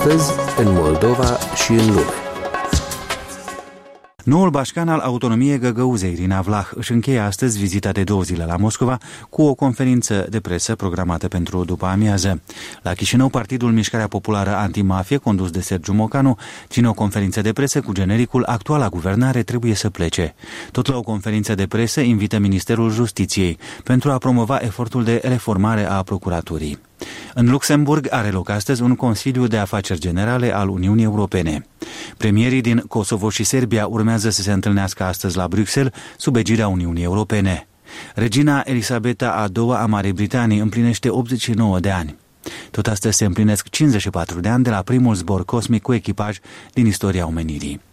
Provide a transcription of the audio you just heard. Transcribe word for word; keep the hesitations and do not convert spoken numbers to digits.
Astăzi, în Moldova și în lume. Noul bașcan al autonomiei Găgăuzei, Irina Vlah, își încheie astăzi vizita de două zile la Moscova cu o conferință de presă programată pentru după amiază. La Chișinău, Partidul Mișcarea Populară Antimafie, condus de Sergiu Mocanu, ține o conferință de presă cu genericul "Actuala guvernare trebuie să plece". Tot la o conferință de presă invită Ministerul Justiției pentru a promova efortul de reformare a procuraturii. În Luxemburg are loc astăzi un Consiliu de Afaceri Generale al Uniunii Europene. Premierii din Kosovo și Serbia urmează să se întâlnească astăzi la Bruxelles sub egirea Uniunii Europene. Regina Elisabeta a doua a Marii Britanii împlinește optzeci și nouă de ani. Tot astăzi se împlinesc cincizeci și patru de ani de la primul zbor cosmic cu echipaj din istoria omenirii.